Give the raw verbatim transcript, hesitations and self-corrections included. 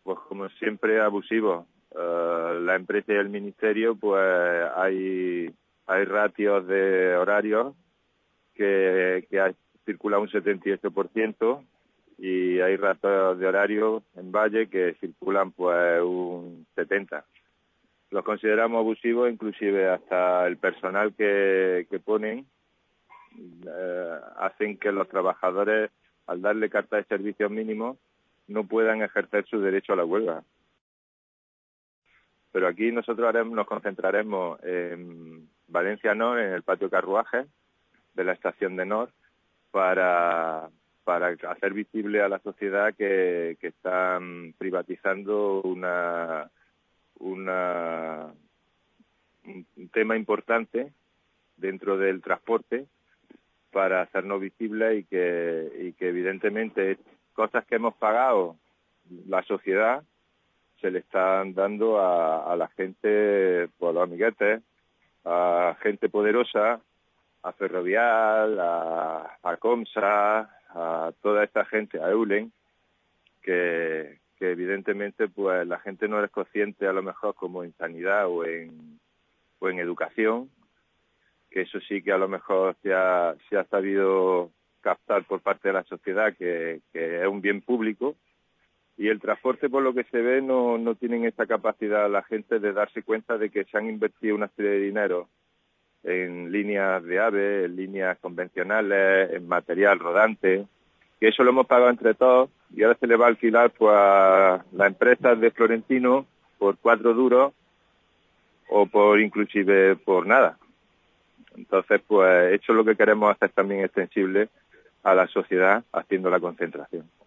Pues como siempre, abusivo. Uh, la empresa y el ministerio, pues hay hay ratios de horarios que, que hay, circula un setenta y ocho por ciento y hay ratios de horarios en Valle que circulan pues un setenta por ciento. Los consideramos abusivos, inclusive hasta el personal que, que ponen eh, hacen que los trabajadores, al darle carta de servicios mínimos, no puedan ejercer su derecho a la huelga. Pero aquí nosotros haremos, nos concentraremos en Valencia Nord, en el patio carruajes de la estación de Nord, para, para hacer visible a la sociedad que, que están privatizando una, una, un tema importante dentro del transporte para hacernos visibles y que, y que evidentemente cosas que hemos pagado la sociedad se le están dando a, a la gente, por los amiguetes, a gente poderosa, a Ferrovial, a, a Comsa, a toda esta gente, a Eulen, que, que evidentemente pues la gente no es consciente a lo mejor como en sanidad o en, o en educación, que eso sí que a lo mejor se ha, se ha sabido captar por parte de la sociedad que, que es un bien público. Y el transporte, por lo que se ve, no, no tienen esa capacidad la gente de darse cuenta de que se han invertido una serie de dinero en líneas de AVE, en líneas convencionales, en material rodante, que eso lo hemos pagado entre todos y ahora se le va a alquilar pues, a las empresas de Florentino por cuatro duros o por inclusive por nada. Entonces, pues eso es lo que queremos hacer también extensible a la sociedad haciendo la concentración.